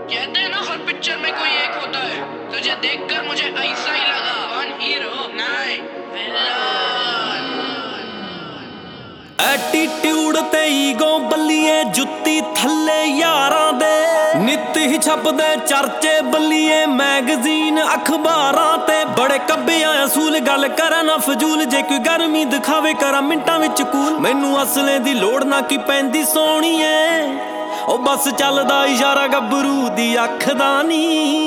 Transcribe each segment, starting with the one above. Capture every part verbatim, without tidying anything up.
कहते हैं ना हर पिक्चर में कोई एक होता है, तुझे देखकर मुझे ऐसा ही लगा। वन हीरो नहीं विलन। एटीट्यूड ते ईगो बल्लीए जुत्ती थल्ले यारां दे नित ही छपदे चर्चे बल्लीए मैगजीन अखबारां ते बड़े कब्बियां असूल गल करा ना फजूल जे कोई गर्मी दिखावे करा मिंटां विच कूल मैनू असले दी लोड़ ना की पैंदी सोहणीए ओ बस चलदा इशारा गब्बरू दी अख दा नी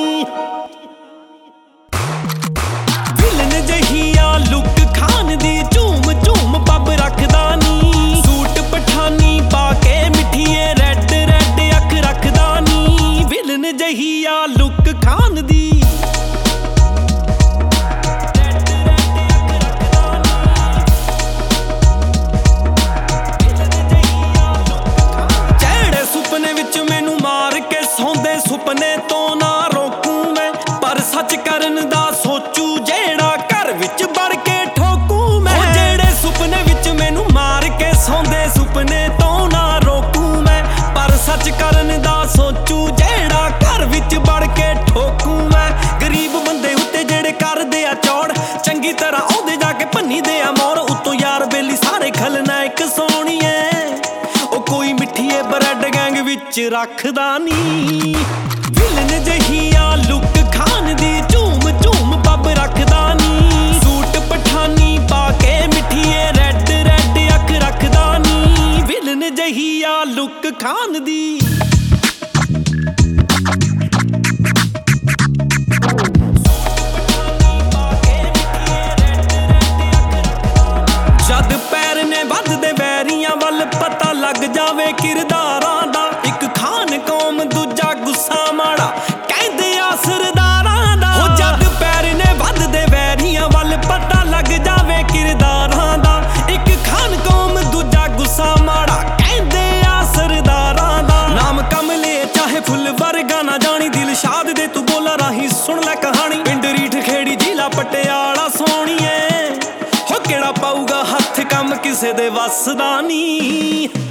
विलन जहिया लुक खान दी झूम झूम पब रखदा नी सूट पठानी पाके मिठिए रैड रैड अख रखदा नी विलन जहिया लुक खान दी सुपने तो ना रोकूं मैं पर सच करन दा सोचू जेड़ा घर विच बड़ के ठोकूं मैं जेड़े सुपने विच मैनू मार के सौंदे सुपने तो ना रोकूं मैं पर सच करन दा सोचू जेड़ा घर विच बड़ के ठोकूं मैं गरीब बंदे उत्ते जेड़े करदे आ चौड़ चंगी तरह ओदे जाके भन्नी दे आ मोर उत्तों यार बेली सारे खलनायक सोहणीए ओ कोई मिठिए ब्रेड गैंग विच रखदा नी विलन जहिया लुक खान दी झूम झूम पब रखदा नी सूट पठानी पाके मिठिए रैड रैड अख रखदा नी विलन जहिया लुक खान दी जद पैर ने वधदे वैरियां वल पता लग जावे किरदारां दा इक खान कौम दूजा गुस्सा माड़ा कहंदे आ सरदारां दा हो जद पैर ने वधदे वैरियां वल पता लग जावे किरदारां दा इक खान कौम दूजा गुस्सा माड़ा कहंदे आ सरदारां दा नाम कमले चाहे फुल वर्गा ना जानी दिलशाद दे तू बोला राही सुन ले कहानी पिंड रीठ खेड़ी जिला पटियाला सोहणीए हो केड़ा पाऊगा हथ कम किसे दे वस दा नी।